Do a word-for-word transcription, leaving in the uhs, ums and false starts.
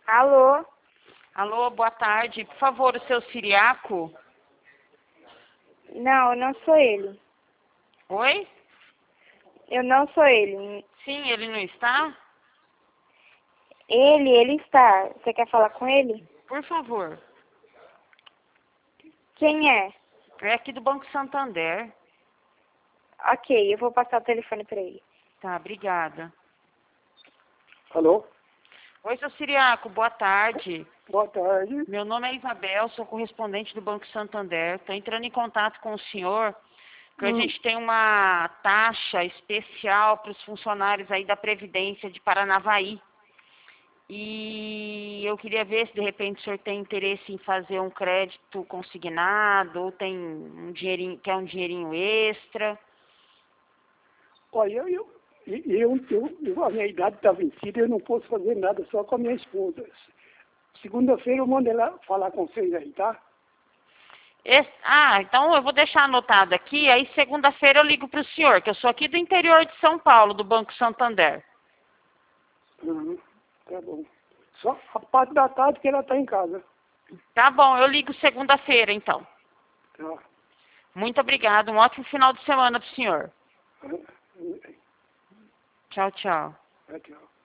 Alô? Alô, boa tarde. Por favor, o seu Ciriaco? Não, eu não sou ele. Oi? Eu não sou ele. Sim, ele não está? Ele, ele está. Você quer falar com ele? Por favor. Quem é? É aqui do Banco Santander. Ok, eu vou passar o telefone para ele. Tá, obrigada. Alô? Oi, seu Ciriaco, boa tarde. Boa tarde. Meu nome é Isabel, sou correspondente do Banco Santander. Estou entrando em contato com o senhor, porque Hum. a gente tem uma taxa especial para os funcionários aí da Previdência de Paranavaí. E eu queria ver se de repente o senhor tem interesse em fazer um crédito consignado, ou tem um dinheirinho, quer um dinheirinho extra. Olha, eu, eu, eu, eu, eu- a minha idade está vencida, eu não posso fazer nada só com a minha esposa. Segunda-feira eu mando ela falar com vocês aí, tá? Esse- ah, então eu vou deixar anotado aqui, aí segunda-feira eu ligo para o senhor, que eu sou aqui do interior de São Paulo, do Banco Santander. Uhum, tá bom. Só a parte da tarde que ela está em casa. Tá bom, eu ligo segunda-feira então. Tá? Muito obrigado, um ótimo final de semana para o senhor. Ah, Tchau, tchau. ah, tchau.